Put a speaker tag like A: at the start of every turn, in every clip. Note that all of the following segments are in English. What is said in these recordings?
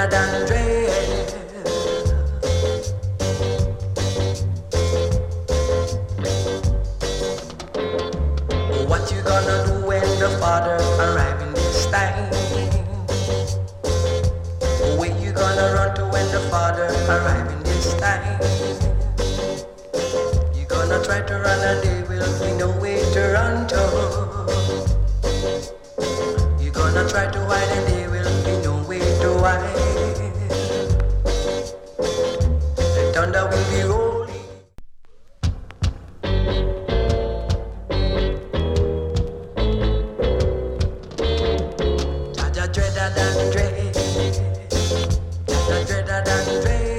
A: dreader than dread. What you gonna do when the Father arrive in this time? Where you gonna run to when the Father arrive in this time? You gonna try to run and there will be no way to run to. You gonna try to hide and there will be no way to hide. The thunder will be rolling. Jaja dreader than dread. Jaja dreader than dread.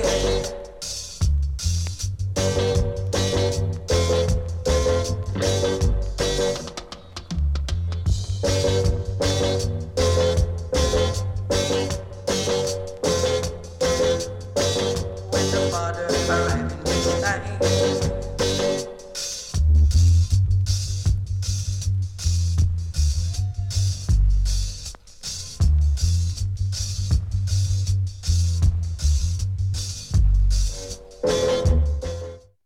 A: When the Father arrive in this time.